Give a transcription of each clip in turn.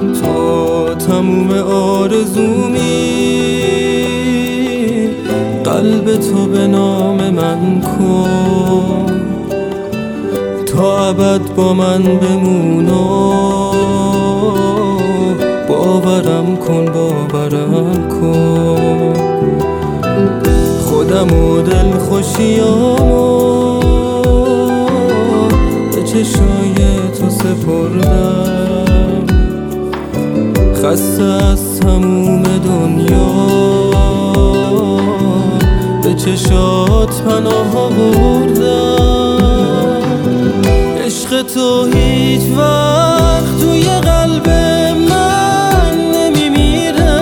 تو تموم آرزومی، قلب تو به نام من کن، تا ابد با من بمونا. باورم کن خودم و دل خوشیامو به چشای تو سپردم. خسته از تموم دنیا به چشات پناه آوردم. عشق تو هیچ وقت توی قلب من نمیمیره،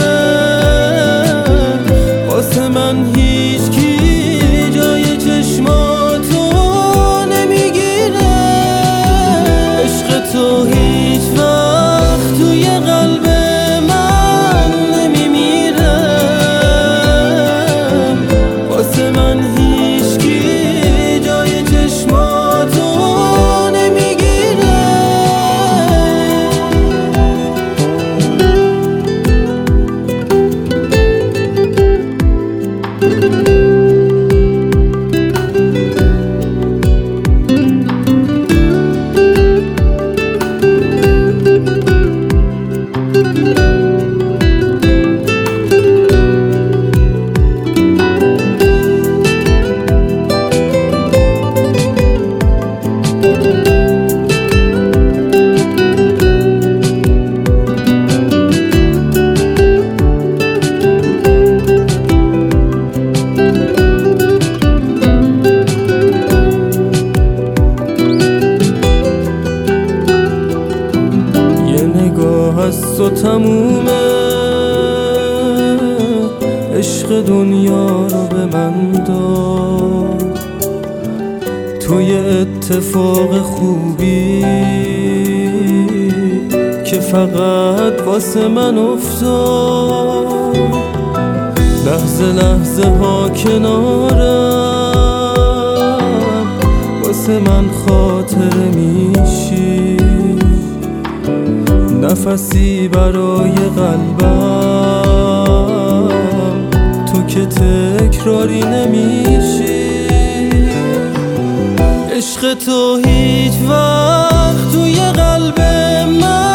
واسه من هیچ کی جای چشماتو نمیگیره. عشق تو هیچ وقت توی قلب من نمیمیره، واسه من هیچ کی جای چشماتو نمیگیره. از تو تمومه، عشق دنیا رو به من داد. توی اتفاق خوبی که فقط واسه من افتاد. لحظه لحظه ها کنارم، واسه من خاطره میشی. نفسی برای قلبم، تو که تکراری نمیشی. عشق تو هیچ وقت توی قلب من